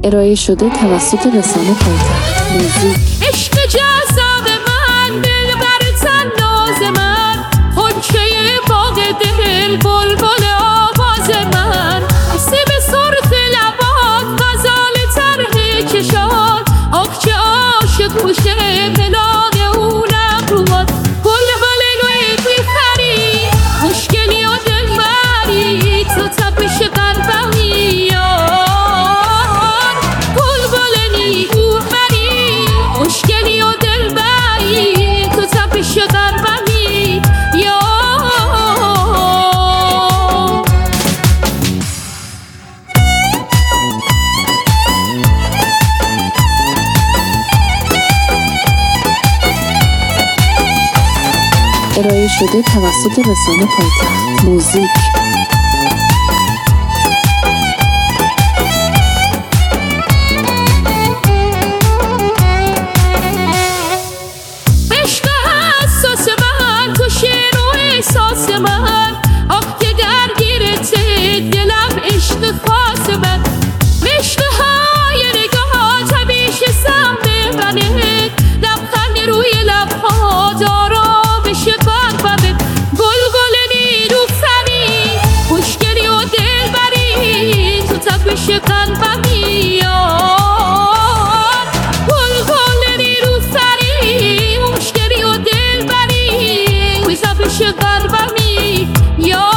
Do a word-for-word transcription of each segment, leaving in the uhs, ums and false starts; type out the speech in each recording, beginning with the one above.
ارائه شده توسط رسانه پایتخت موزیک. عشق جذاب من، دلبر طناز من، غنچه باغ دل، بلبل آواز من، سیب سرخ لبات، غزال طرح چشات، آخچه عاشق پوشه پلاغ اونم روات، بلبل روی بیخری، مشکلی و دلبری، تو تپش قلبمی مشکلی و دلبری، تو تپش قلبمی یا ارائه شده توسط رسانه پایتخت موزیک. احساس من، آخ که درگیرته دلم، عشق خاص من، عشق های نگاهات همیشه سم ببنه، لبخند روی لبهات آرامش قلبمه، گلگل نیلوفری، مشکلی و دلبری، تو تپش قلبمی گلگل نیلوفری، مشکلی و دلبری، تو تپش قلبمی یا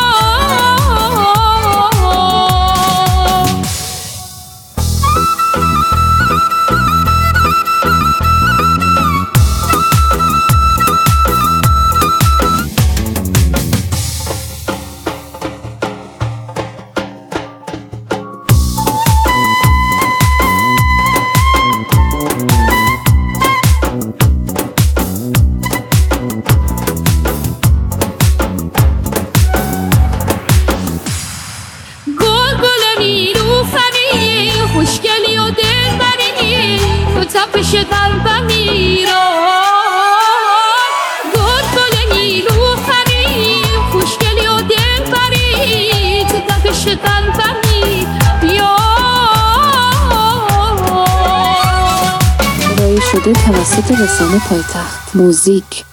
خوشگلی و دلبری، تو تپش قلبمی را گلگل نیلوفری، خوشگلی و دلبری، تو تپش قلبمی یا ارائه شده توسط رسانه پایتخت موزیک.